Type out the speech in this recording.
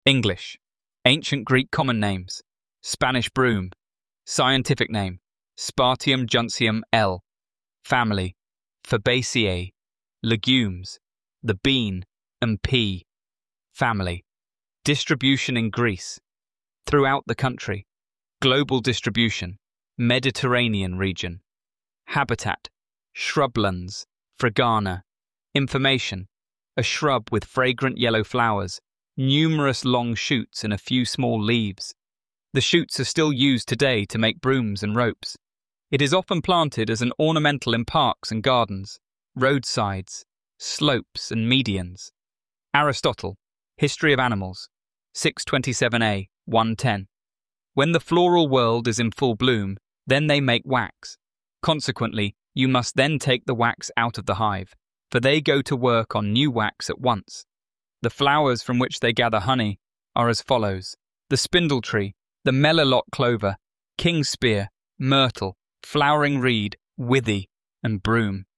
English. Ancient Greek common names. Spanish broom. Scientific name. Spartium junceum L. Family. Fabaceae. Legumes. The bean and pea. Family. Distribution in Greece. Throughout the country. Global distribution. Mediterranean region. Habitat. Shrublands. Fragana. Information. A shrub with fragrant yellow flowers, numerous long shoots and a few small leaves. The shoots are still used today to make brooms and ropes. It is often planted as an ornamental in parks and gardens, roadsides, slopes and medians. Aristotle, History of Animals, 627a, 110. When the floral world is in full bloom, then they make wax. Consequently, you must then take the wax out of the hive, for they go to work on new wax at once. The flowers from which they gather honey are as follows: the spindle tree, the melilot clover, king spear, myrtle, flowering reed, withy, and broom.